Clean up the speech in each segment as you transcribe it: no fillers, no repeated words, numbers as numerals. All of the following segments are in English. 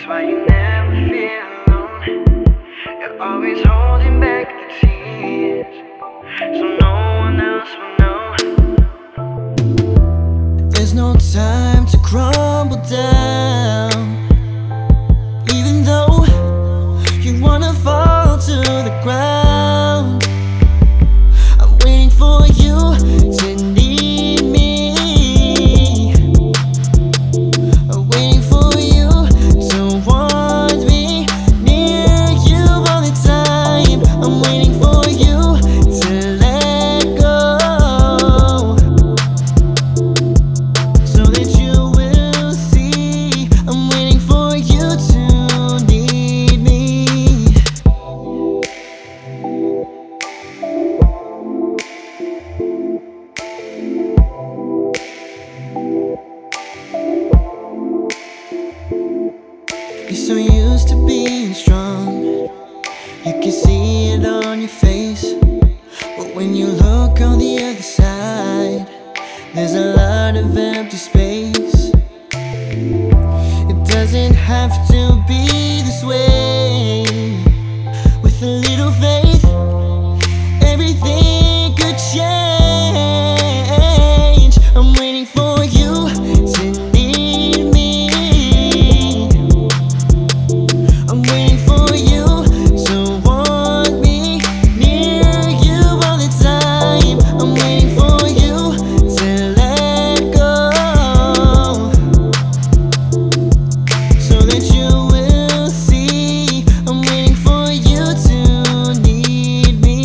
That's why you never feel alone. You're always holding back the tears, so no one else will know. There's no time to crumble down, even though you wanna fall to the ground. I'm waiting for you to need me. I'm waiting for you to want me near you all the time. I'm waiting for you to let go, so that you will see. I'm waiting for you to need me. You're so used to being strong, you can see it on your face. But when you look on the other side, there's a lot of empty space. It doesn't have to be this way. With a little faith, everything could change. I'm waiting for you to need me. I'm waiting for you to want me near you all the time. I'm waiting for you to let go, so that you will see. I'm waiting for you to need me.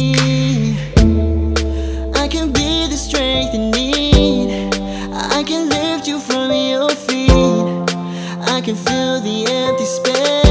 I can be the strength you need. I can lift you from your feet. I can fill the empty space.